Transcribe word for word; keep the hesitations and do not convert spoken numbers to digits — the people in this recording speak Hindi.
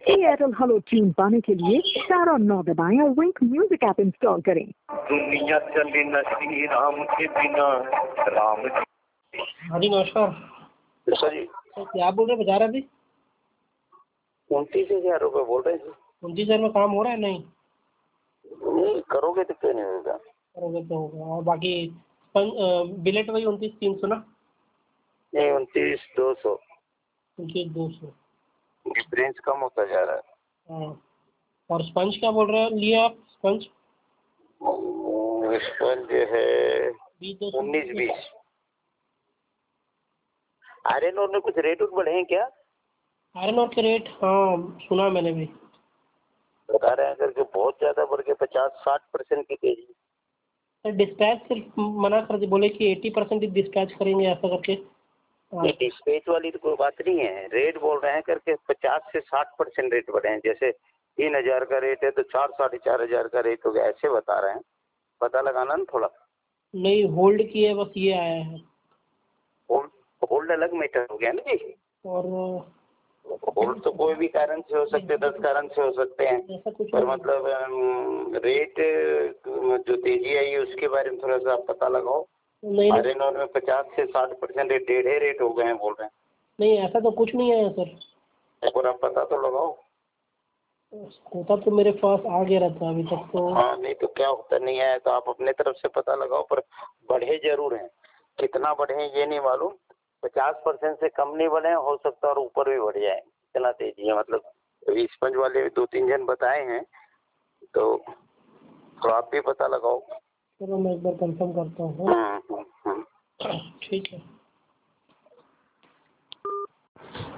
एयरटेल हेलो ट्यून पाने के लिए चार और नौ दबाएं और विंक म्यूजिक ऐप इंस्टॉल करें। दुनिया चले न श्री राम के बिना राम। हाँ जी नमस्कार सर जी सर, क्या बोल रहे बाजार अभी? उनतीस हजार रुपये बोल रहे हैं। उनतीस हजार में काम हो रहा है? नहीं नहीं करोगे तो क्यों नहीं होगा। करोगे तो होगा। और बाकी बिलेट वही उनतीस तीन सौ ना? नहीं उनतीस दो सौ। उनतीस दो सौ डिफरेंस कम होता जा रहा है। हाँ। और स्पंज क्या बोल रहे हैं लिए आप? स्पंज स्पंज जो है बीस दो सौ उन्नीस बीस। आयरन और में कुछ रेट उठ बढ़े हैं क्या? आयरन और के रेट हाँ सुना मैंने भी। बता रहे हैं करके बहुत ज्यादा बढ़ के पचास साठ परसेंट की तेजी। सर डिस्पैच सिर्फ मना कर दी, बोले कि अस्सी परसेंट डिस्पैच करेंगे ऐसा करके। डिस्पैच वाली तो कोई बात नहीं है, रेट बोल रहे हैं करके पचास से साठ परसेंट रेट बढ़े हैं। जैसे तीन हजार का रेट है तो चार साढ़े चार हजार का रेट हो गया, ऐसे बता रहे हैं। पता लगाना ना थोड़ा। नहीं होल्ड किए बस ये आया है। होल्ड होल्ड अलग मैटर हो गया ना जी। और होल्ड तो कोई भी कारण से हो सकते हैं, दस कारण से हो सकते हैं। ऐसा कुछ पर नहीं। मतलब अम, रेट जो तेजी आई है उसके बारे में थोड़ा सा आप पता लगाओ। नहीं नहीं आयरन और में पचास से साठ परसेंट रेट टेढ़े रेट हो गए हैं बोल रहे हैं। नहीं ऐसा तो कुछ नहीं है सर। एक बार आप पता तो लगाओ। होता तो मेरे पास आ गया रहता अभी तक तो। हाँ नहीं तो क्या होता नहीं है तो आप अपने तरफ से पता लगाओ, पर बढ़े जरूर हैं। कितना बढ़े हैं ये नहीं मालूम। पचास परसेंट से कम नहीं बढ़े हैं, हो सकता है और ऊपर भी बढ़ जाए। इतना तेजी है मतलब। अभी स्पंज वाले दो तीन जन बताए हैं तो तो आप भी पता लगाओ। चलो मैं एक बार कंफर्म करता हूँ। हम्म हम्म हम्म। ठीक है।